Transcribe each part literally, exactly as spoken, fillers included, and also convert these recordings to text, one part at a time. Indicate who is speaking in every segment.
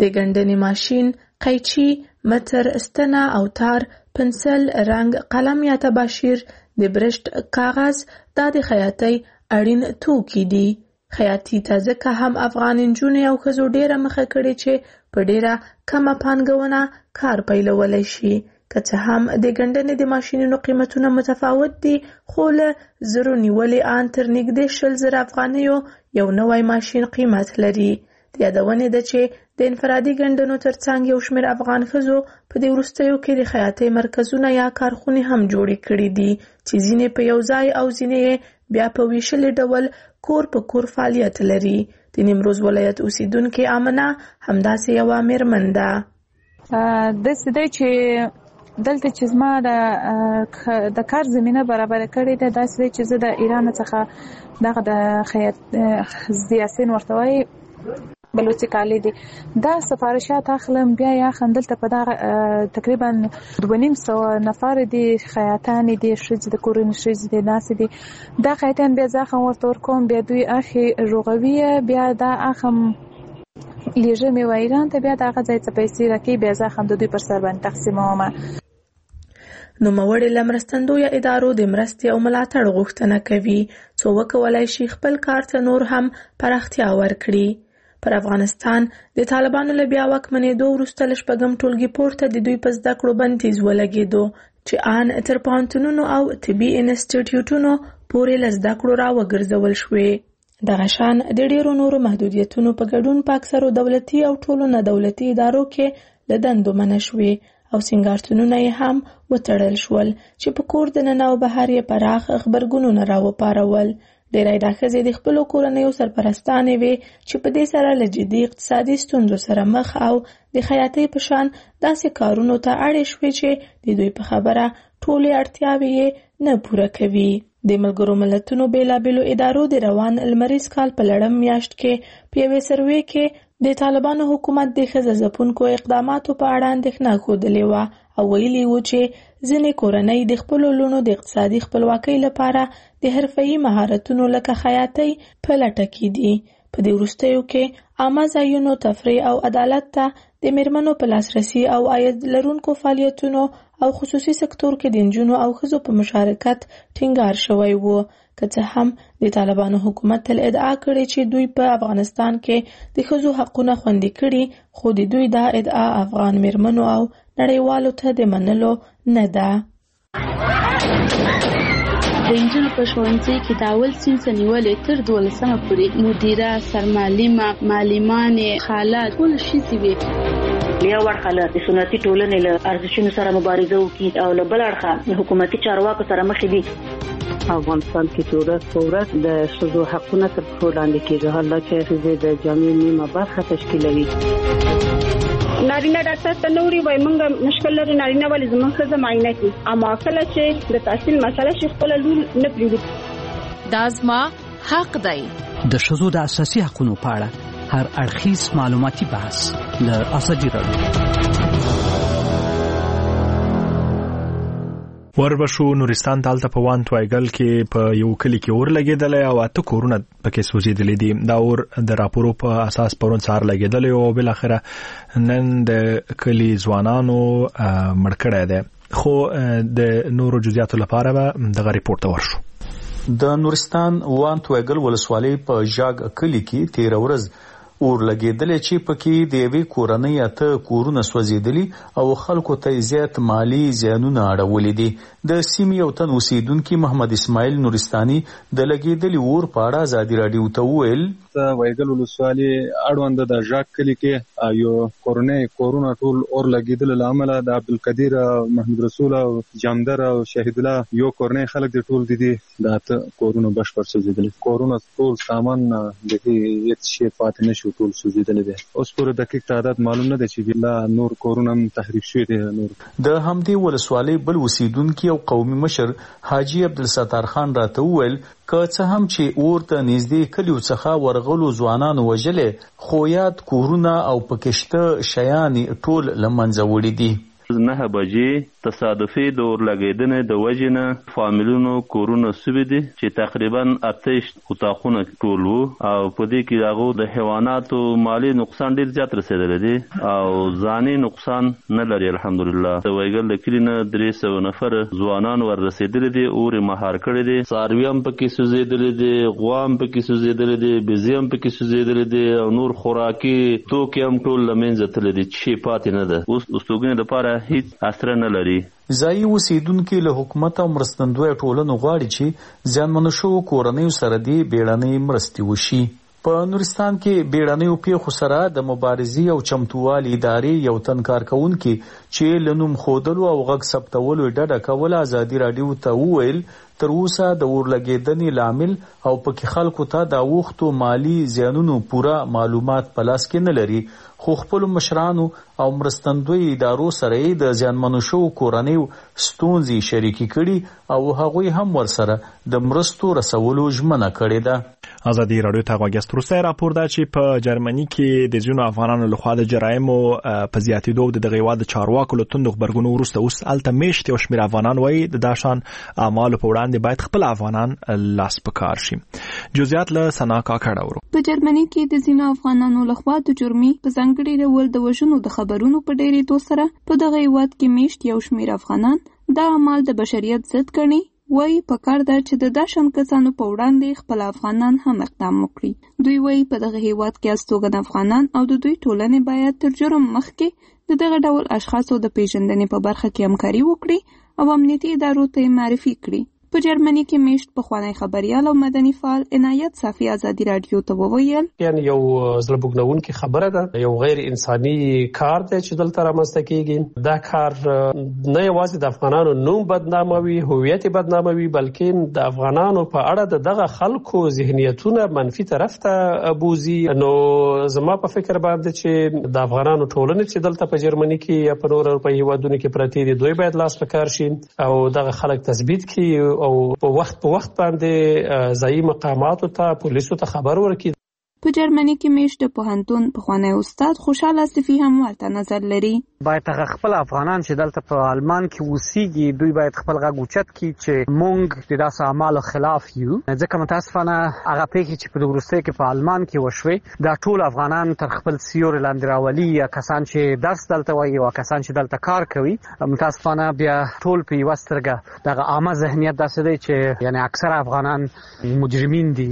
Speaker 1: د ګندنې ماشین، قیچي، متر، ستنه او تار، پنسل، رنګ، قلم یا تباشیر، د برشت، کاغذ دا د خیاطۍ اړین توکي دي. خیاطي ته ځکه هم افغان نجونې او ښځو ډیره مخه کړې چې په ډیره کمه پانګونه کار پیلولی شي. که څه هم د ګندنې د ماشینونو قیمتونه متفاوت دي، خو له زرو نیولې ان تر نږدې شل زره افغانیو یو نوی ماشین قیمت لري. د یادونې ده چې د انفرادي ګندنو ترڅنګ یو شمېر افغان ښځو په دې وروستیو کې د خیاطۍ مرکزونه یا کارخونې هم جوړې کړي دي چې ځینې په یو ځای او ځینې بیا په ویشلي ډول کور په کور فعالیت لري. د نیمروز ولایت اوسیدونکې آمنه همداسې یوه میرمن ده.
Speaker 2: داسې دی چې دلته چې زما د کار زمینه برابره کړې ده، داسې دی چې زه د ایران څخه دغه د خیاط زیاسین ورته وایي بلوچي کالي دي، دا سفارشات اخلم، بیا یې اخلم. دلته په دغه تقریبا دوه نیم سوه نفر دي خیاطانې دي، ښځې د کورنۍ ښځې دي، ناسې دي. دا خیاطان بیا زه اخم ورته ورکوم، بیا دوی اخې رغوي، بیا دا اخم لیږم یې ایران ته، بیا د هغه ځای څه پیسې راکوي، بیا زه اخم د دوی پر سر باندې تقسیموم.
Speaker 1: نوموړې له مرستندویه ادارو د مرستې او ملاتړ غوښتنه کوي څو وکولای شي خپل کار ته نور هم پراختیا ورکړي. پر افغانستان د طالبانو له بیا واکمنېدو وروسته له شپږم ټولګي پورته د دوی په زده کړو بندیز ولګېدو چې ان تر پوهنتونونو او طبي انسټیټیوټونو پورې له زده کړو راوګرځول شوې. دغه شان د ډېرو نورو محدودیتونو په ګډون په اکثرو دولتي او ټولو نه دولتي ادارو کې له دندو منع شوې او سینګارتونونه یې هم وتړل شول چې په کور دننه او بهر یې پراخ غبرګونونه راوپارول. ډېری دا ښځې د خپلو کورنیو سرپرستانې وې چې په دې سره له جدي اقتصادي ستونزو سره مخ او د خیاطۍ په شان داسې کارونو ته اړې شوې چې د دوی په خبره ټولې اړتیاوې یې نه پوره کوي. د ملګرو ملتونو بېلابېلو ادارو د روان لمریز کال په لړم میاشت کې په یوې سروې کې د طالبانو حکومت د ښځه ځپونکو اقداماتو په اړه اندېښنه ښودلې وه او ویلي وو چې ځینې کورنۍ د خپلو لوڼو د اقتصادي خپلواکۍ لپاره د حرفه‌ایي مهارتونو لکه خیاطۍ په لټه کې دي. په دې وروستیو کې عامه ځایونو، تفریح او عدالت ته د میرمنو په لاسرسي او عاید لرونکو فعالیتونو او خصوصي سکتور کې د نجونو او ښځو په مشارکت ټینګار شوی وو. که څه هم د طالبانو حکومت تل ادعا کړې چې دوی په افغانستان کې د ښځو حقونه خوندي کړي، خو د دوی دا ادعا افغان میرمنو او نړیوالو ته د منلو نه ده.
Speaker 3: د نجونو په ښوونځي کې د اول صنف نیولې تر دولسمه پورې مدیره، سرمعلمه، معلمانې، خاله ټول ښځې وې.
Speaker 4: یو اړخه له سنتي ټولنې له ارزښتونو سره مبارزه وکړي او له بل اړخه د حکومتي چارواکو سره مخ دي.
Speaker 5: افغانستان کې چې ورځ په ورځ د ښځو حقونه تر پښو لاندې کېږي، حالا چې ښځې د جامعې نیمه برخه تشکیلوي.
Speaker 6: نارینه ډاکټر ته نوري وای مونږ مشکل لري، نارینه ولې زموږ ښځه معاینه کوي، اما کله چې د تحصیل مسله شي خپل لور نه پریږدي.
Speaker 7: دا زما حق دی.
Speaker 8: د ښځو د اساسي حقوقو په اړه هر اړخیز معلوماتي بحث له ازادي راډیو.
Speaker 9: وربشو نورستان دالته په وان توایګل کې په یو کلی کې اور لګېدلی او اته کورونه پکې سوځېدلي دي. دا اور د راپورو په اساس پرون سهار لګېدلی او بالاخره نن د کلي ځوانانو مړ کړی دی. خو د نورو جزئیاتو لپاره به دغه ریپورت ته ورشو.
Speaker 10: د نورستان وان توایګل ولسوالۍ په ژاګ کلي کې تېره ورځ اور لګېدلی چې پکې د یوې کورنۍ اته کورونه سوځېدلي او خلکو ته زیات مالی زیانونه اړولي دي. د سیمې یو تن اوسیدونکي محمد اسماعیل نورستاني د لګېدلي اور په اړه ازادي راډیو ته وویل.
Speaker 11: وایګل ولسوالۍ اړونده د ژاګ کلي کې یو کورنۍ کورونه ټول اور لګېدلو له امله د عبدالقدیر، محمد رسول او جامدر او شهید الله یو کورنۍ خلک د ټول دي د اته کورونه بشپړ سوځېدلي. کورونه ټول سامان د هیڅ شی پاتې نشو، ټول سوځېدلي دي. اوس پورې دقیق تعداد معلوم نه دی چې بیا نور کورونه هم تخریب شوي دي. نور
Speaker 10: د همدې ولسوالۍ بل اوسیدونکي او قومي مشر حاجي عبدالستار خان راته وویل که څه هم چې اور ته نږدې کلیو څخه ورغلو ځوانانو وژلې، خو یاد کورونه او پکې شته شیان ټول له منځه وړي دي.
Speaker 12: نه بجې تصادفي د اورلګیدنې د وجې نه فامیلونو کورونه سوي دي چې تقریبا اتهش اتاقونه ټول وو او په دې کې هغو د حیواناتو مالی نقصان ډیر زیات رسېدلی دی او ځاني نقصان نه لري الحمدلله. د وایګل د کلي نه درې سوه نفر ځوانان ور رسېدلي دي، اور یې مهار کړی دی، څاروي هم پکې سوځېدلي دي، غوا هم پکې سوځېدلي دي، بزې هم پکې سوځېدلي دي او نور خوراکي توکي هم ټول له منځه تللي دي چې شی پاتې نه ده. اوس د استوګنې دپاره هیڅ اثر نه لري.
Speaker 10: ځایي اوسیدونکي له حکومت او مرستندویه ټولنو غواړي چې زیانمنو شوو کورنیو سره دې بیړنۍ مرستې وشي. په نورستان کې بیړنیو پیښو سره د مبارزې او چمتووالي ادارې یو تن کارکونکي چې له نوم ښودلو او غږ ثبتولو ډډه کوله ازادي راډیو ته وویل تر اوسه د اورلګیدنې لامل او پکې خلکو ته د اوښتو مالی زیانونو پوره معلومات په لاس کې نه لري، خو خپلو مشرانو او مرستندوی ادارو سره یې د زیانمنو شوو کورنیو ستونزې شریکې کړي او هغوی هم ورسره د مرستو رسولو ژمنه کړې ده.
Speaker 9: ازادي راډیو ته غوږ وروستی راپور ده چې په جرمني کې د ځینو افغانانو لخوا د جرایمو په زیاتېدو د دغه هېواد د چارواکو له توندو غبرګونو وروسته اوس هلته میشت یو شمېر افغانان وایي د دا شان اعمالو په وړاندې باید خپل افغانان لاس په کار شي. جزئیات له ثنا کاکړه ورو.
Speaker 13: په جرمني کې د ځینو افغانانو لخوا د جرمي په ځانګړي ډول د وژنو د خبرونو په ډېرېدو سره په دغه هېواد کې میشت یو شمېر افغانان دا عمل د بشریت ضد ګڼي. وایي پکار ده چې د داشن کسانو په وړاندې خپل افغانان هم اقدام وکړي. دوی وایي په دغه هېواد کې استوګن افغانان او د دوی ټولنې باید تر جرم مخکې د دغه ډول اشخاصو د پیژندنې په برخه کې همکاري وکړي او امنیتي ادارو ته یې معرفي کړي. په جرمني کې میشت پخوانی خبریال او مدني فعال عنایت صافي ازادي راډیو ته وویل
Speaker 14: یعنی یو زړه بوږنونکې خبره ده، یو غیر انساني کار دی چې دلته رامنځته کیږي. دا کار نه یوازې د افغانانو نوم بدناموي، هویت بدناموي، بلکې د افغانانو په اړه د دغه خلکو ذهنیتونه منفي طرف ته بوزي. نو زما په فکر باندې چې د افغانانو ټولنې چې دلته په جرمني کې یا په نورو اروپایي هیوادونو کې پراته دي دوی باید لاس په کار شي او دغه خلک تثبیت کړي او په وخت په وخت باندې ځایي مقاماتو ته پولیسو ته خبر ورکړي.
Speaker 13: په جرمني کې میشت د پوهنتون پخوانی استاد خوشحال صفي هم ورته نظر لري.
Speaker 15: باید هغه خپل افغانان چې دلته په آلمان کې اوسېږي دوی باید خپل غږ اوچت کړي چې موږ د داسې اعمالو خلاف یو، ځکه متاسفانه هغه پیښې چې په وروستیو کې په آلمان کې وشوې دا ټول افغانان تر خپل سیوري لاندې راولي، یا کسان چې درس دلته وایي او کسان چې دلته کار کوي. متاسفانه بیا ټول په یوه سترګه دغه عامه ذهنیت داسې دی چې یعنی اکثر افغانان مجرمین دي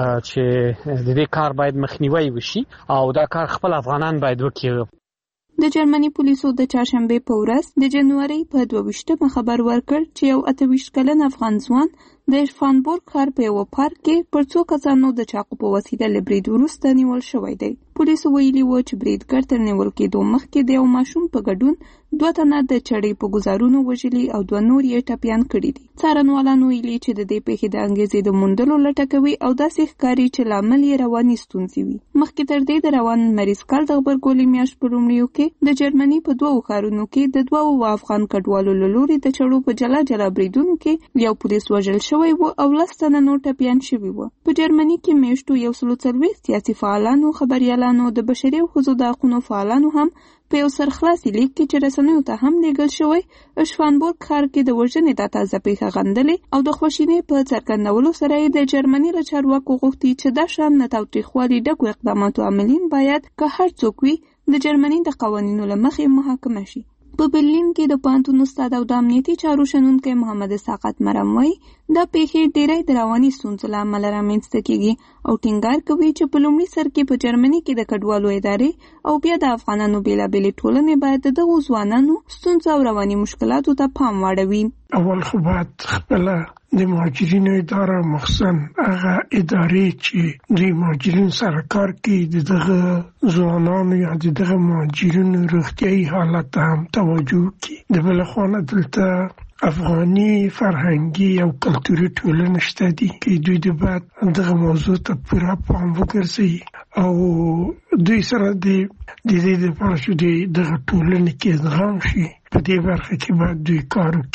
Speaker 15: چې د دې کار باید مخنیوي وشي او دا کار خپل افغانان باید وکړي.
Speaker 13: د جرمني پولیسو د چهارشنبې په ورځ د جنوري په دوه ویشتمه خبر ورکړ چې یو اته ویشت کلن افغان ځوان د ارفانبورګ ښار په یوه پارک کې پر څو کسانو د چاقو په وسیله له برید وروسته نیول شوی دی. پولیسو ویلي وو چې بریدګر تر نیول کېدو مخکې د یو ماشوم په ګډون دوه تنه د چړې په ګزارونو وژلي او دوه نور یې ټپیان کړي دي. څارنوالان ویلي چې د دې پیښې د انګېزې د موندلو لټه کوي او داسې ښکاري چې لامل یې رواني ستونزې وي. مخکې تر دې د روان لمریز کال د غبرګولي میاشت په لومړیو کې د جرمني په دوو ښارونو کې د دوو افغان کډوالو له لوري د چړو په جلا جلا بریدونو کې یو پولیس وژل شوی و او لس تنه نور ټپیان شوي وو. په جرمني کې میاشتو یو سلو څلوېښت سیاسي فعالانو، خبریالانو، د بشري او ښځو د حقونو فعالانو هم په یو سرخلاصي لیک کې چې رسنیو ته هم لیږل شوی اشفانبورګ ښار کې د وژنې دا تازه پیښه غندلې او د خواشینۍ په څرګندولو سره یې د جرمني له چارواکو غوښتي چې دا شان د تاوتریخوالي ډکو اقداماتو عاملین باید که هر څوک وي د جرمني د قوانینو له مخې محاکمه شي. په برلین کې د پوهنتون استاد او د امنیتي چارو شنونکی محمد اسحاق مرم وایي دا پیښې ډېری د رواني ستونزو له امله رامنځته کېږي او ټینګار کوي چې په لومړي سر کې په جرمني کې د کډوالو ادارې او بیا د افغانانو بېلابېلې ټولنې باید د دغو ځوانانو ستونزو او رواني مشکلاتو ته پام واړوي.
Speaker 16: اول خو باید خپله د مهاجرینو اداره مخصوصا هغه ادارې چې دوی مهاجرین سره کار کوي د دغه ځوانانو یا د دغه مهاجرینو روغتیایي حالت ته هم توجه وکړي. د بله خوا نه دلته افغاني فرهنګي او کلتوري ټولنه شته دي چې دوی د باید دغه موضوع ته پوره پام وګرځوي او دوی سره د دې دپاره چې دغه ټولنې کې ادغام شي په دې برخه کې باید دوی کار وکړي.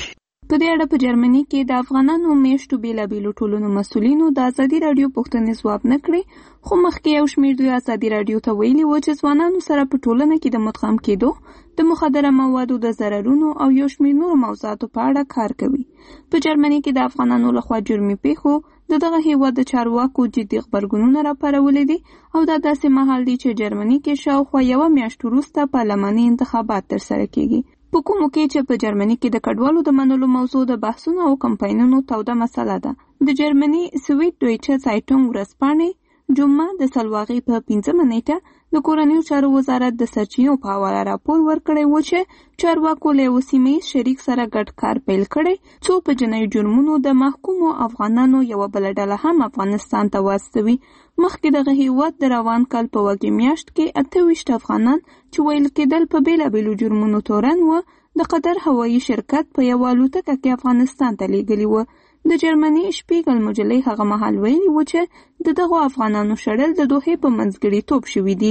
Speaker 13: په دې اړه په جرمني کې د افغانانو میشتو بیلابیلو ټولنو مسؤلینو د ازادي راډیو پوښتنې ځواب نه کړې، خو مخکې یو شمېر دوی ازادي راډیو ته ویلي و چې ځوانانو سره په ټولنه کې د مدغم کېدو، د مخدره موادو د ضررونو او یو شمېر نورو موضوعاتو په اړه کار کوي. په جرمني کې د افغانانو لخوا جرمي پیښو د دغه هیواد د چارواکو جدي غبرګونونه راپارولي دي او دا داسې مهال دی چې جرمني کې شاوخوا یوه میاشت وروسته پارلماني انتخابات ترسره کیږي. په کومو کې چې په جرمني کې د کډوالو د منلو موضوع د بحثونو او کمپاینونو توده مسله ده. د جرمني سویډ دویچه سایټونګ ورځپاڼې جمعه د سلواغې په پنځمه نیټه د کورنیو چارو وزارت د سرچینو په حواله راپور ورکړی و چې چارواکو له یوه سیمه ییز شریک سره ګډ کار پیل کړی څو په جنایي جرمونو د محکومو افغانانو یوه بله ډله هم افغانستان ته واستوي. مخکې دغه هیواد د روان کال په وږمې میاشت کې اته ویشت افغانان چې ویل کېدل په بېلابېلو جرمونو تورن و د قطر هوایي شرکت په یوه الوتکه کې افغانستان ته لیږلي وه. د جرمني شپیګل مجلې هغه مهال ویلي و چې د دغو افغانانو شړل د دوحې په منځګړیتوب شوي دي.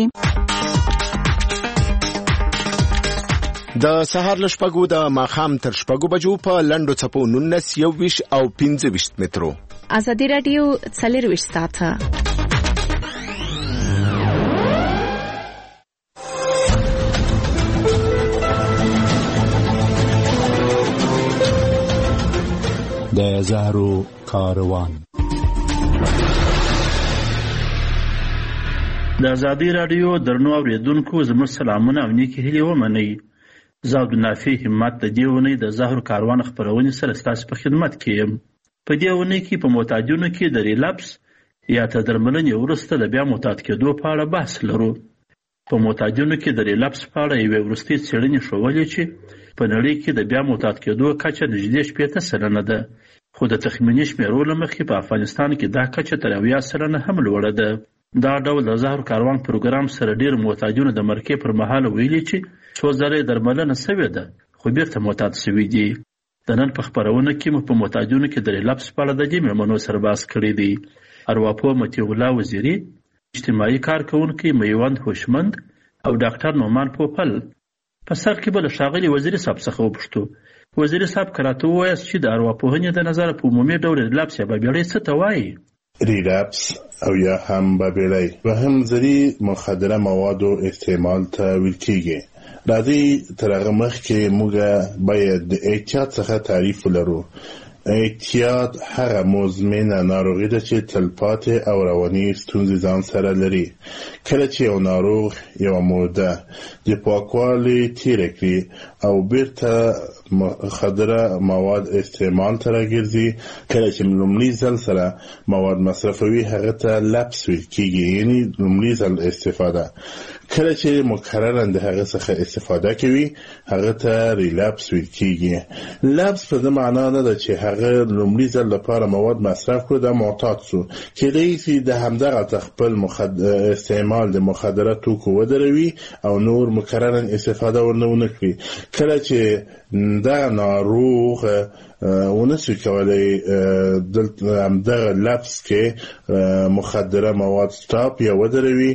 Speaker 17: د سهار له شپږو د ماښام تر شپږو بجو په لنډو څپو نولس، یوویشت او پنځه ویشت مترو.
Speaker 7: ازادي راډیو څلرویشت ساعته
Speaker 18: د زهرو کاروان.
Speaker 19: د ازادي راډیو درنو اوریدونکو زموږ سلامونه او نیکې هیلې ومنئ. زه عبدالنافع همت د دې اونۍ د زهرو کاروان خپرونې سره ستاسو په خدمت کې یم. په دې اونۍ کې په معتادینو کې د ریلپس یا تر درملنې وروسته د بیا معتاد کېدو په اړه بحث لرو. په معتادینو کې د ریلپس په اړه یوې وروستۍ څېړنې ښودلې چې په نړۍ کې د بیا معتاد کېدو کچه نږدې شپېته سلنه ده، خو د تخمیني شمېرو له مخې په افغانستان کې دا کچه تر اویا سلنه هم لوړه ده. دا ډول د زهرو کاروان پروګرام سره ډېر معتادینو د مرکې پر مهال ویلي چې څو ځله یې درملنه سوې ده خو بیرته معتاد سوي دي. د نن په خپرونه کې مو په معتادینو کې د ریلپس په اړه د دې مېلمنو سره بحث کړی دی. ارواپوه مطیع الله وزیري، اجتماعي کارکوونکی میوند هوشمند او ډاکټر نومان پوپل. په سر کې به له ښاغلي وزیري صاحب څخه وپوښتو، وزیري صاحب که راته ووایاست چې د ارواپوهنې د نظره په عمومي ډول ریلپس یا بابېړۍ څه ته وایي؟
Speaker 20: ریلپس او یا هم بابېړۍ به هم ضري مخدره موادو استعمال ته ویل کېږي. راځئ تر هغه مخکې موږ باید د احتیاط څخه تعریف ولرو. احتیاط هغه مزمنه ناروغي ده چې تلپاتې او رواني ستونزې ځان سره لري. کله چې یو ناروغ یوه موده د پاکوالي تیره کړي او بیرته مخدره مواد استعمال ته راګرځي، کله چې لومړي ځل سره مواد مصرفوي هغه ته لپس ویل کېږي، یعنی لومړي ځل استفاده. کله چې مکررا د هغه څخه استفاده کوي هغه ته ریلپس ویل کېږي. لپس په دې معنا نه ده چې هغه لومړي ځل لپاره مواد مصرف کړو دا معتاد سو، کېدای شي د همدغه خپل مخد... استعمال د مخدره توکو ودروي او نور مکررا استفاده ورنه ونه کړي. کله چې دا ناروغ ونسي کولای دلته همدغه لپس کې مخدره مواد سټاپ یا ودروي،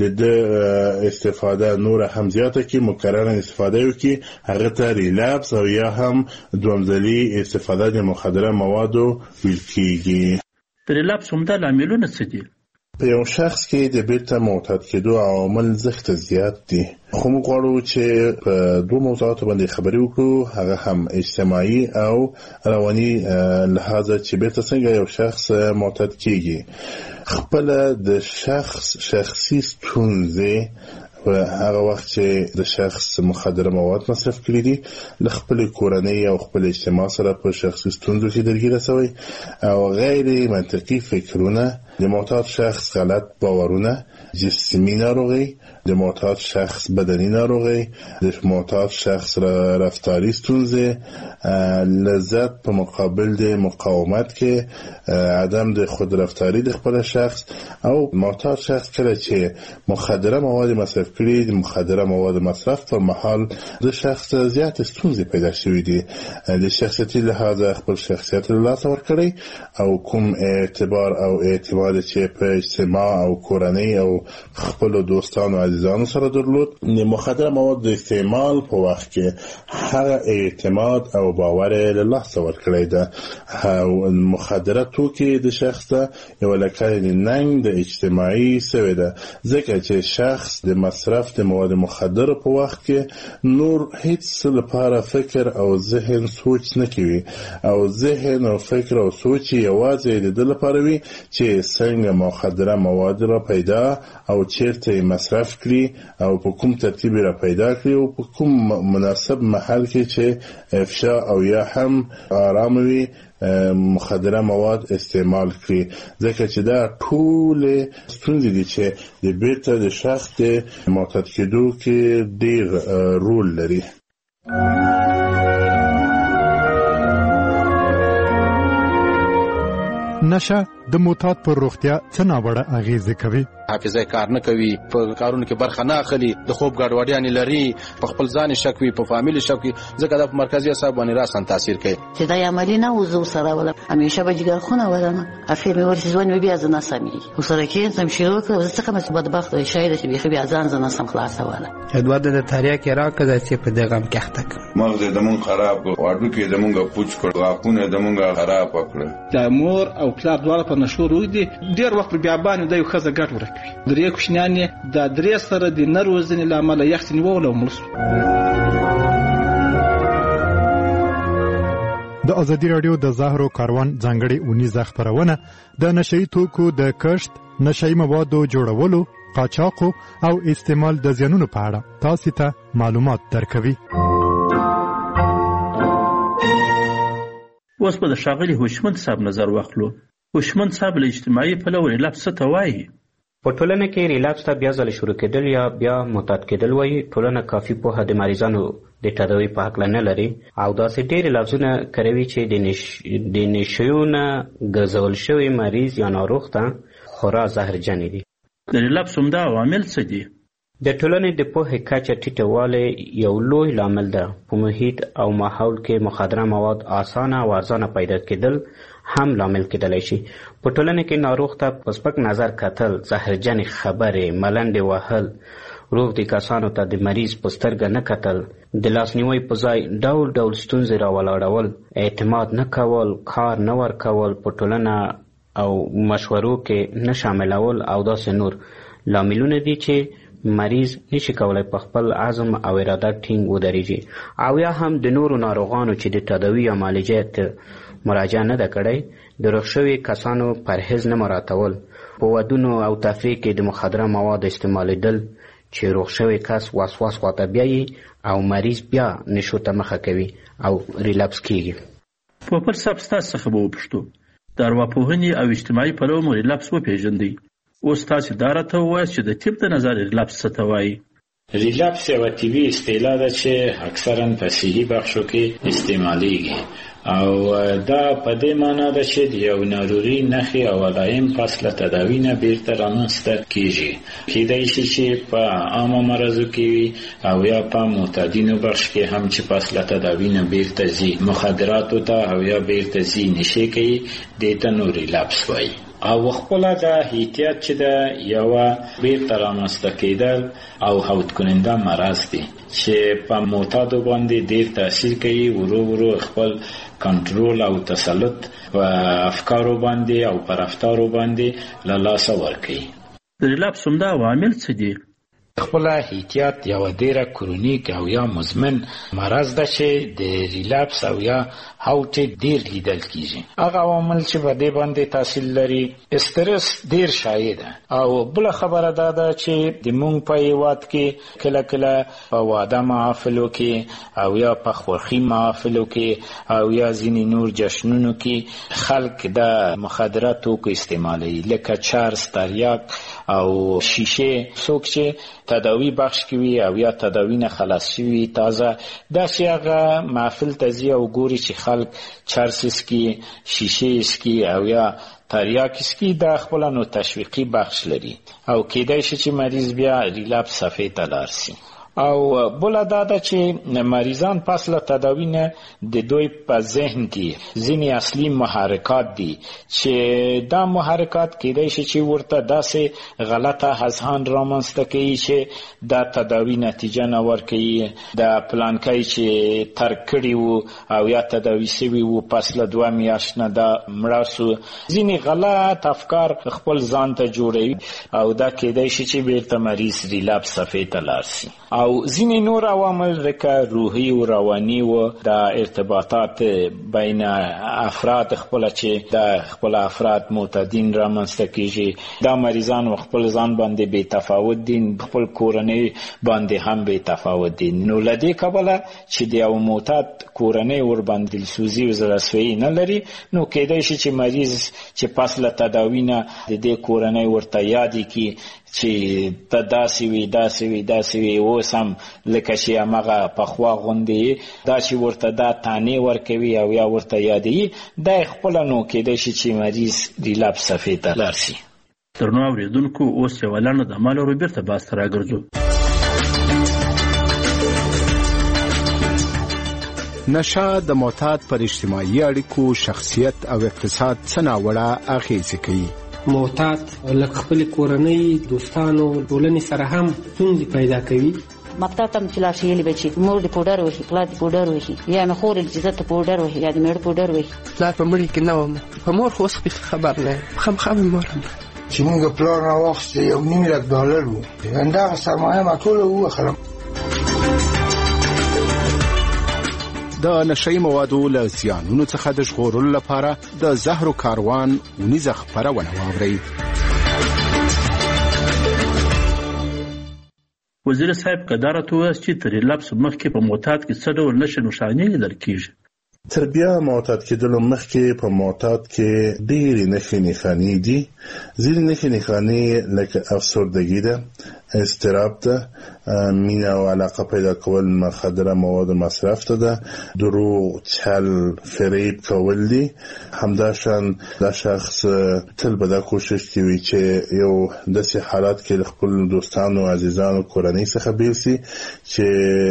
Speaker 20: د استفاده نور هم زیاته کې مکررا استفاده وکړي، هغه ته ریلپس او یا هم دوامداري استفاده د مخدره موادو ویل کېږي.
Speaker 19: د ریلپس عمده لاملونه څه دي؟
Speaker 20: په یو شخص کې د بیرته معتاد کېدو عوامل زښت زیات دي، خو موږ غواړو چې په دوه موضوعاتو باندې خبرې وکړو، هغه هم اجتماعي او رواني لحاظه چې بیرته څنګه یو شخص معتاد کېږي. خپله د شخص شخصي ستونزې و هغه وخت چې د شخص مخدره مواد مصرف کړي دي له خپل کورنۍ او خپل اجتماع سره په شخصي ستونزو کې درګیره شوی او غیر منطقي فکرونه، د معتاد شخص غلط باورونه، جسمی ناروغی، د معتاد شخص بدنی ناروغی، د معتاد شخص رفتاری ستونزې، لذت په مقابل د مقاومت کې، عدم د خود رفتاری د خپل شخص. او معتاد شخص کله چې مخدره مواد مصرف کړي، د مخدره مواد مصرف پر مهال د شخص زیات ستونزې پیدا شوې دي، د شخصیتي لحاظه خپل شخصیت له لاسه ورکړي او کوم اعتبار او اعتماد مواد چې په اجتماع او کورنۍ او خپل دوستانو عزیزانو سره درلود. د مخدره مواد د استعمال په وخت کې هغه اعتماد او باور له لاسه ورکړی ده. او مخدره توکي د شخص ته یو لکه د ننګ د اجتماعي سوی ده، ځکه چې شخص د مصرف د مواد مخدره په وخت کې نور هیڅ لپاره فکر او ذهن سوچ نه کوي، او ذهن او فکر او سوچ یوازې د دې لپاره وي چې څنګه مخدره مواد را پیدا او چیرته مصرف کړي او په کوم ترتیب را پیدا کړي او په کوم مناسب محل کې چې افشا او یا هم آرام وي مخدره مواد استعمال کړي، ځکه چې دا ټول ستونزې دي چې د بیرته د شخص د معتاد کېدو کې ډېر رول لري.
Speaker 21: نشه د معتاد پر روغتیا څه ناوړه اغیزه کوي؟
Speaker 22: حافظه کار نه کوي، په کارونو کې برخه نه اخلي، د خوب ګډوډیاں لري، په خپل ځان شک وي، په فامیل شک وي، ځکه د مرکزي اعصاب باندې راسن تاثیر کوي.
Speaker 23: چې دا عملی نه وزو سره ولا همیشه به جګر خونه ولنه افیر مې ورته ځوان بیا ځنه سمي وسره کې سم شروع کړ، ځکه مې بدبخت شاید چې بیا بیا ځان ځنه سم خلاصه ولا
Speaker 24: ادواد د تاریخ کې راکړه چې په دغه هم کې تک
Speaker 25: مغز د مون خراب واړو کې د مونږه پوچ کړ، غاښونه د مونږه خراب کړ.
Speaker 26: د مور او پلار دواړه په نشو روي دي، ډیر وخت بیا باندې د یو خزه ګټ ورکوي. درې کوشنیان د درې سره د نروزنې لامل یخت نیول او ملس.
Speaker 21: د ازادي رادیو د زهرو کاروان ځانګړي اونیزه خبرونه د نشئی توکو د کښت، نشئی موادو جوړولو، قاچاقو او استعمال د زیانونو په اړه تاسو ته معلومات درکوي.
Speaker 19: اوس په ښاغلي هوشمند صاحب نظر واخلو. هوشمند صاحب له اجتماعي پلوه ریلاپس څه ته وایي؟
Speaker 27: په ټولنه کې ریلاپس ته بیا ځل شروع کېدل یا بیا معتاد کېدل وایي. ټولنه کافي پوهه د مریضانو د تداوی په حق نه لري او داسې ډېر لفظونه کاروي چې د نش... د نشو نه ګرځول شوی مریض یا ناروغ ته خورا زهرجن دي.
Speaker 19: د ریلاپس همدا عوامل څه دي؟
Speaker 27: د ټولنې د پوهې کچه ټیټوالی یو لوی لامل ده. په محیط او ماحول کې مخدره مواد اسانه او ارزانه پیدا کېدل هم لامل کېدلی شي. په ټولنه کې ناروغ ته په سپک نظر کتل، زهرجنې خبرې، ملنډې وهل، روغ دي کسانو ته د مریض په سترګه نه کتل، د لاسنیوي په ځای ډول ډول ستونزې راولاړول، اعتماد نه کول، کار نه ورکول، په ټولنه او مشورو کې نه شاملول او داسې نور لاملونه دي چې مریض نشي کولای په خپل عزم او اراده ټینګ ودرېږي. او یا هم د نورو ناروغانو چې د تداوي یا معالجې ته مراجعه نه ده کړې، د روغ شوي کسانو پرهیز نه مراعاتول، په ودونو او تفریح کې د مخدره مواد استعمالیدل چې روغ شوی کس وسواس خواته بیایي او مریض بیا نشو ته مخه کوي او ریلاپس کیږي.
Speaker 19: په بل سبستانس څخه به وپوښتو، د ارواپوهنې او اجتماعي پلوه مو ریلاپس وپېژندئ. اوس تاسې دا راته ووایاست چې د طب د نظر ریلاپس څه ته وایي؟
Speaker 28: ریلاپس یوه طبي اصطلاح ده چې اکثرا په صحي بخشو کې استعمالیږي او دا په دې معنا ده چې د یو ناروغي نښې او علائم پس له تداوي نه بیرته رامنځته کیږي. کیدای شي چې په عامو مرضو کې وي او یا په معتادینو بخش کې هم چې پس له تداوي نه بیرته ځي مخدراتو ته او یا بیرته ځي نشې کوي، دې ته نو ریلاپس وایي. او خپله د احتیاط چې ده یوه بیرته رامنځته کېدل او هوت کننده مرض دی چې په معتادو باندې ډېر تاثیر کوي، ورو ورو خپل کنټرول او تسلط په افکارو باندې او پر رفتارو باندې له لاسه ورکوي.
Speaker 19: د ریلاپس همدا عوامل څه دي؟
Speaker 28: خپل احتیاط یو ډیره کرونیک او یا مزمن مرض ده چې د ریلاپس او یا هاوټ ډیر لیدل کیږي. هغه عوامل چې په دې باندې تاثیر لري، استرس ډیر شایع ده او بل خبره ده دا چې د مونږ په هیواد کې کله کله په واده محافلو کې او یا په خوښي محافلو کې او یا ځینې نور جشنونو کې خلک د مخدره توکو استعمالوي لکه چرس، تریاک او شیشه. څوک چې تداوی بخش کوي او یا تداوی نه خلاص شوي تازه داسې هغه محفل ته ځي او ګوري چې خلک چرس اسکي، شیشه اسکي او یا تریاک اسکي، دا خپل نو تشویقي بخش لري او کېدای شي چې مریض بیا ریلاپس صفحې ته لاړ شي. او بل دا ده چې مریضان پس له تداوی نه د دوی په ذهن کې ځینې اصلي محرکات دي چې دا محرکات کېدای شي چې ورته داسې غلطه اذهان رامنځته کوي چې دا تداوی نتیجه نه ورکوي، د پلانکۍ چې ترک کړي وو او یا تداوی سوي وو پس له دوه میاشت نه دا مړه سو. ځینې غلط افکار خپل ځان ته جوړوي او دا کېدای شي چې بیرته مریض ریلاب صفحې ته لاړ شي. او ځینې نور عوامل لکه روحي او رواني و د ارتباطات بین افراد خپل چې د خپل افراد معتادین رامنځته کیږي، دا مریضان خپل ځان باندې بې تفاوت دي، خپل کورنۍ باندې هم بې تفاوت دي. نو له دې کبله چې د یو معتاد کورنۍ ور باندې دلسوزي او زړهسوي نه لري، نو کېدای شي چې مریض چې پس له تداوی نه د دې کورنۍ ورته یادې کړي چې ته داسې وي داسې وي داسې وي، اوس هم لکه چې همغه پخوا غوندې دا چې ورته دا تانې ورکوي او یا ورته یادوي، دا یې خپله نو کېدای شي چې مریض ریلاب صفحې ته لاړ شي.
Speaker 19: درنو اورېدونکو، اوس یوه لنډه د مال ورو بیرته باز ته راګرځو.
Speaker 17: نشه د معتاد پر اجتماعي اړیکو، شخصیت او اقتصاد څه ناوړه اغېزې کوي.
Speaker 24: معتاد لکه خپل کورنۍ، دوستانو، ټولنې سره هم ستونزې پیدا کوي.
Speaker 23: مکتب ته چې لاړ شي یلی به چې مور دې پوډر وهي، پلار دې پوډر وهي، یا مې خور چې زه ته پوډر وهي یا د مېړه پوډر وهي.
Speaker 24: پلار په مړي کې نه وم، په مور خو اوس خبر نه یم، خامخا مې مور هم
Speaker 1: چې موږ پلار راواخیستې یو نیم لک ډالر وو، همدغه سرمایه ما ټوله ووخلم.
Speaker 17: د نشئی موادو له زیانونو څخه د ژغورلو لپاره د زهرو کاروان ونیزه خپرونه واورئ.
Speaker 19: وزیر صاحب که دا راته ووایاست چې تر ریلابس مخکې په معتاد کې څه ډول نښې نښانې لیدل کېږي؟
Speaker 20: تر بیا معتاد کېدلو مخکې په معتاد کې ډېرې نښې نښانې دي. ځینې نښې نښانې لکه افسردګي ده، اضطراب ده، مینه او علاقه پیدا کول مخدره مواد مصرف ته ده، دروغ، چل، فریب کول دي. همداشان دا شخص تل به دا کوشش کوي چې یو داسې حالات کې خپل دوستانو، عزیزانو، کورنۍ څخه بیل سي چې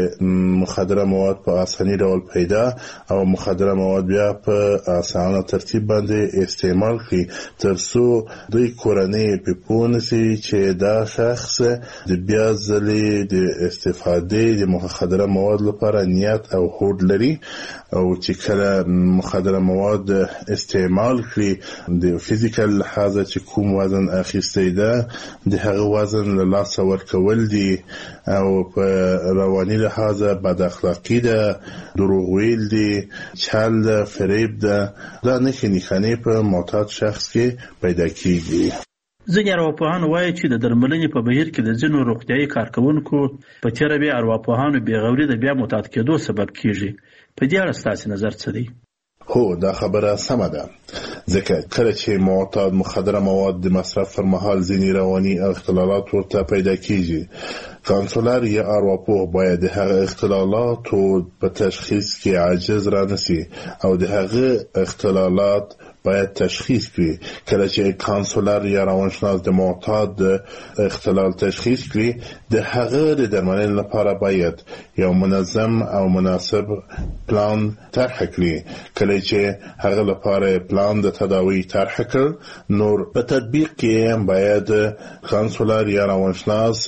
Speaker 20: مخدره مواد په اساني ډول پیدا او مخدره مواد بیا په اسانه ترتیب باندې استعمال کړي، تر څو دوی کورنۍ په پوه نسي چې دا شخص د بیا ځلې د استفادې د مخدره مواد لپاره نیت او هوډ لري، او چې کله مخدره مواد استعمال کړي د فزیکل لحاظه چې کوم وزن اخیستی ده د هغه وزن له لاسه ورکول دي، او په رواني لحاظه بد اخلاقي ده، دروغ ویل دي، چل ده، فریب ده. دا نښې نښانې په معتاد شخص کې پیدا کیږي.
Speaker 19: ځینې ارواپوهان وایي چې د درملنې په بهیر کې د ځینو روغتیایي کارکوونکو په تېره بیا ارواپوهانو بېغوري د بیا معتاد کېدو سبب کیږي. په دې اړه ستاسې نظر څه دی؟
Speaker 20: هو، دا خبره سمه ده، ځکه کله چې معتاد مخدره مواد د مصرف پر مهال ځینې رواني اختلالات ورته پیدا کیږي، کانسولر یا ارواپوه باید د هغه اختلالاتو په تشخیص کې عاجز را نسی او د هغه اختلالات باید تشخیص کړي. کله چې کانسولر یا روانشناس د معتاد اختلال تشخیص کړي، د هغه د درملنې لپاره باید یو منظم او مناسب پلان طرح کړي. کله چې هغه لپاره پلان د تداوی طرح کړ، نور په تطبیق کې باید کانسولر یا روانشناس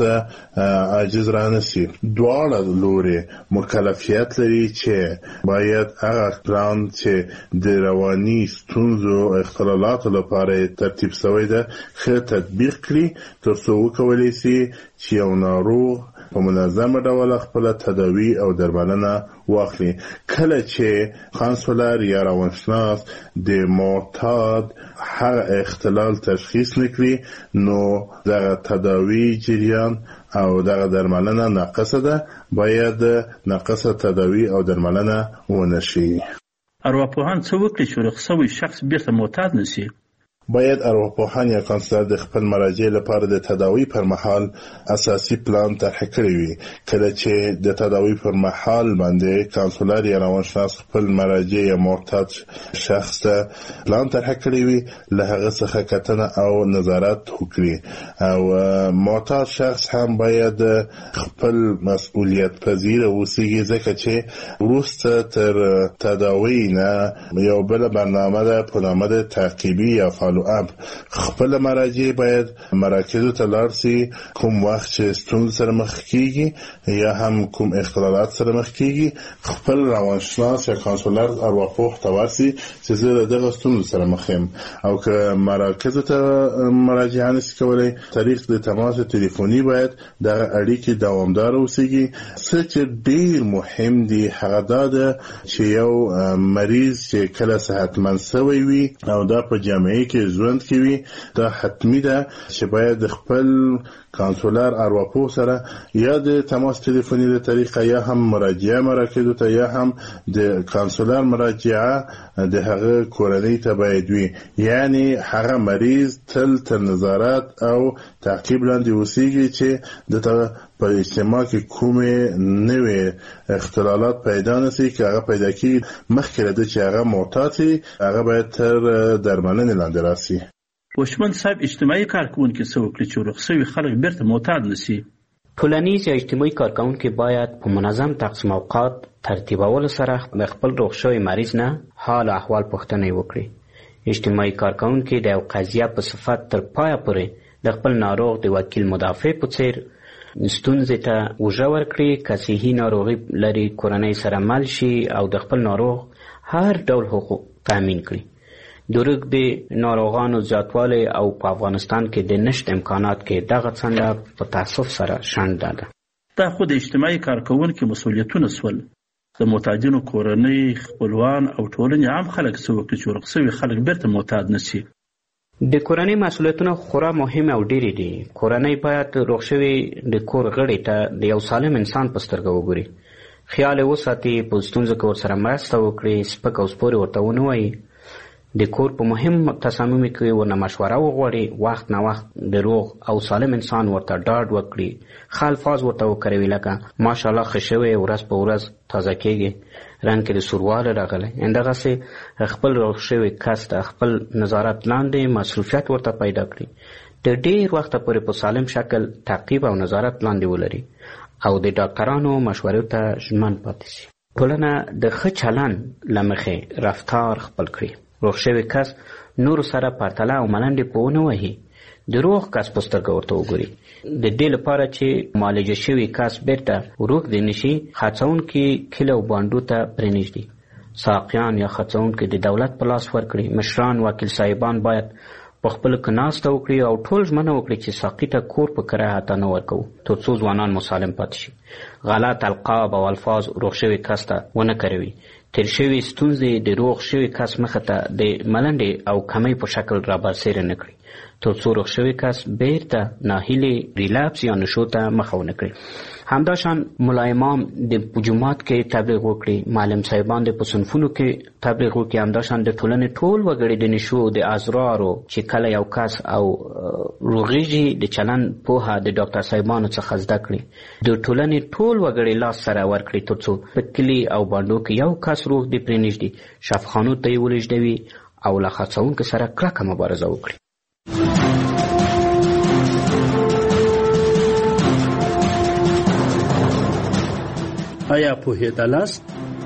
Speaker 20: عاجز را نسی. دواړه لوري مکلفیت لري چې باید هغه پلان چې د رواني ستونزو او اختلالاتو لپاره ترتیب شوی ده ښه تطبیق کړي، تر څو وکولی سي چې یو ناروغ په منظمه ډول خپل تداوی او درملنه واخلي. کله چې کانسولر یا روانشناس د معتاد هر اختلال تشخیص نکړي، نو دغه تداوی جریان او دغه درملنه ناقصه ده، باید ناقصه تداوی او درملنه ونشي.
Speaker 19: ارواپوهان څه وکړي چې رخصوي شخص بیرته معتاد نشي؟
Speaker 20: باید ارواپوهان یا کانسلر د خپل مراجع لپاره د تداوی پر مهال اساسي پلان طرح کړی وي. کله چې د تداوی پر مهال باندې کانسلر یا روانشناس خپل مراجع یا معتاد شخص ته پلان طرح کړی وي، له هغه څخه کتنه او نظارت وکړي. او معتاد شخص هم باید خپل مسؤلیت پذیر اوسیږي، ځکه چې وروسته تر تداوی نه یو بل برنامه ده په نامه د تعقیبي یا فالو اپ. خپل مراجع باید مراکزو ته لاړ سي کوم وخت چې ستونزې سره مخ کیږي یا هم کوم اختلالات سره مخ کیږي، خپل روانشناس یا کانسلر ارواپوه ته ورسي چې زه دغه ستونزو سره مخ یم. او که مراکزو ته مراجعه نشي کولی، طریق د تماس تلیفوني باید دغه اړیکې دوامدار اوسیږي. څه چې ډیر مهم دی هغه دا ده چې یو مریض چې کله صحتمند شوی وي او دا په جامعه کې ژوند کوي، دا حتمی ده چې باید خپل کانسولر ارواپوه سره یا د تماس تلیفوني له طریقه یا هم مراجعه مراکزو ته یا هم د کانسولر مراجعه د هغه کورنۍ ته باید وي. یعنی هغه مریض تل تر نظارت او تعقیب لاندې اوسیږي چې د په اجتماع کې کومې نوې اختلالات پیدا نشي. که هغه پیدا کیږي مخکې له دې چې هغه معتاد شي، هغه باید تر درملنې لاندې راسي.
Speaker 19: وشمن صاحب اجتماعي کارکونکي څه وکړي چې روغ شوي خلک بیرته معتاد نشي؟
Speaker 27: ټولنیز یا اجتماعي کارکونکي باید په منظم تقسیم اوقات ترتیبولو سره خپل روغ شوي مریض نه حال احوال پوښتنه وکړي. اجتماعي کارکونکي د یو قضیه په صفت تر پایه پورې د خپل ناروغ د وکیل مدافع په څیر ستونزې ته اوږه ورکړي. که صحي ناروغي لري کورنۍ سره مل شي او د خپل ناروغ هر ډول حقوق تامین کړي. درک د ناروغانو زیاتوالی او په افغانستان کې د نشت امکانات کې دغه څنډه په تاسف سره شنډه ده.
Speaker 19: دا خو د اجتماعي کارکونکو مسؤلیتونه سول. د معتادینو کورنۍ، خپلوان او ټولنې عام خلک څه وکړي چې روغ شوي خلک بیرته معتاد نشي؟
Speaker 27: د کورنۍ مسؤلیتونه خورا مهم او ډېرې دي. کورنۍ باید روغ شوي د کور غړي ته د یو سالم انسان په سترګه وګوري، خیال یې وساتي، په ستونزو کې ورسره مرسته وکړي، سپک او سپورې ورته ونه وایي، د کور په مهم تصامیمو کې ورنه مشوره وغواړي، وخت نه وخت د روغ او سالم انسان ورته ډاډ وکړي، ښه الفاظ ورته وکاروي لکه ماشاءالله ښه شوی، ورځ په ورځ تازه کېږي، رنګ کې د سوروالی راغلی. همدغسې خپل روغ شوي کس ته خپل نظارت لاندې مصروفیت ورته پیدا کړي، د ډېر وخته پورې په سالم شکل تعقیب او نظارت لاندې ولري او د ډاکټرانو مشورو ته ژمن پاتې شي. ټولنه د ښه چلند له مخې رفتار خپل کړي. روغ شوي کس نورو سره پرتله او ملنډې په ونه وهي، د روغ کس په سترګه ورته وګوري. د دې لپاره چې معالجه شوي کس بیرته روغ دی نشي، خرڅونکي کلي او بانډو ته پرېنږدي، ساقیان یا خرڅونکي د دولت په لاس ورکړي. مشران، وکیل صاحبان باید په خپلو کې ناسته وکړي او ټول ژمنه وکړي چې ساقي ته کور په کرایه حتی نه ورکوو، تر څو ځوانان مسالم پاتې شي. غلط القاب او الفاظ روغ شوي کس ته ونه کاروي. تیر شوي ستونزې د روغ شوي کس مخه ته د ملنډې او کمۍ په شکل رابرسېره نه کړي، تر څو روغ شوي کس بیرته ناهیلې ریلاپس یا نشو ته مخه ونه کړي. همداشان ملا امام د جومات کې تبلیغ وکړي، معلم صاحبان د په صنفونو کې تبلیغ وکړي. همداشان د ټولنې ټول وګړي د نشو د ازرارو چې کله یو کس او روغېږي د چلند پوهه د ډاکټر صاحبانو څخه زده کړي. د ټولنې ټول وګړي لاس سره ورکړي تر څو په کلي او بانډو کې یو کس روغ دی پرېنږدي، شفاخانو ته یې ولېږدوي او له خرڅونکو سره کلکه مبارزه وکړي.
Speaker 19: آیا پوهېدلاست؟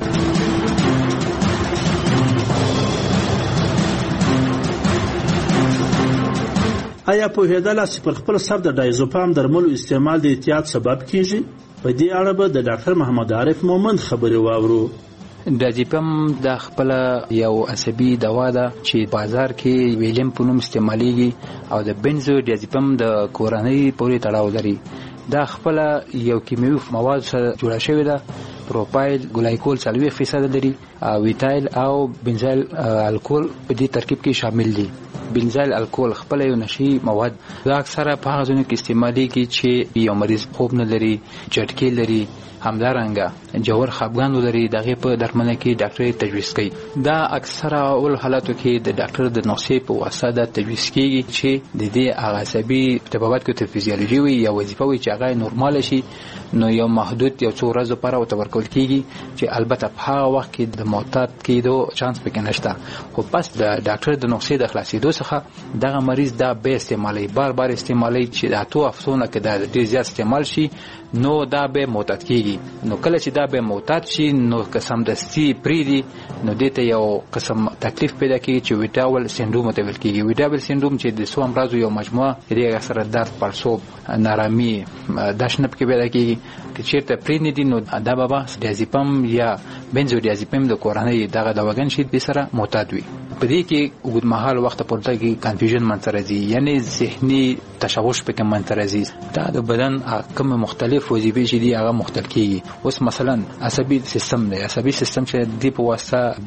Speaker 19: آیا پوهېدلاست چې پر خپل سر د ډایزوپام درملو استعمال د احتیاط سبب کیږي؟ په دې اړه به د ډاکټر محمد عارف مومند خبرې واورو.
Speaker 2: ډایزوپام د خپل یو عصبي دوا ده چې بازار کې ویلیم په نوم استعمالېږي او د بنزو ډایزوپام د کورنۍ پورې تړاو لري. دا خپل یو کیمیاوي مواد سره جوړه شوې ده پروپایل ګلایکول څلوي فیصد لري، ویتایل او بنزایل الکول په دې ترکیب کې شامل دي. بنزایل الکول خپل یو نشي مواد دا اکثره په هغه ځینو کې استعمالي کی چې یو مریض خوب نه لري، چټکی لري، همدارنګه جوړ خپګان لري، دغه په درملنه کې ډاکټر تجویز کوي. دا اکثره اول حالاتو کې د ډاکټر د نسخې په واسطه د تجویز کیږي چې د دې عصبي طبابت کې د فزیولوژي وي یا وظیفه وي چې هغه نورمال شي، نو یو محدود یو څو ورځې لپاره او تورکول کیږي چې البته په هغه وخت کې د معتاد کېدو چانس پکې نشته. خو پس د ډاکټر د نسخې د خلاصېدو څخه دغه مریض دا به استعمالي بار بار استعمالي چې د اتو افسونه کې د ډیر زیات استعمال شي، نو دا به معتاد کیږي. نو کله چې دا به معتاد شي نو قسم دستی پریدي، نو دته یو قسم تکلیف پیدا کیږي چې ویټاول سندروم ته ویل کیږي. ویټاول سندروم چې د سو امراض یو مجموعه دی، اکثره درد، پړسوب، نارامي، داشنب کې پیدا کیږي. چې چیرته پرینې دي نو دا بابا ډیازیپم یا بنزودیازیپم د کورنۍ دغه دواګان شي د سره معتاد وي. په دې کې اوږد مهال وخت پورته کې کنفیوژن منځ راځي، یعنی ذهني تشوش پکې منځ راځي. دا د بدن کوم مختلف وظیفې چې دي هغه مختلف کیږي. اوس مثلا عصبي سیستم دی، عصبي سیستم چې دی په واسطه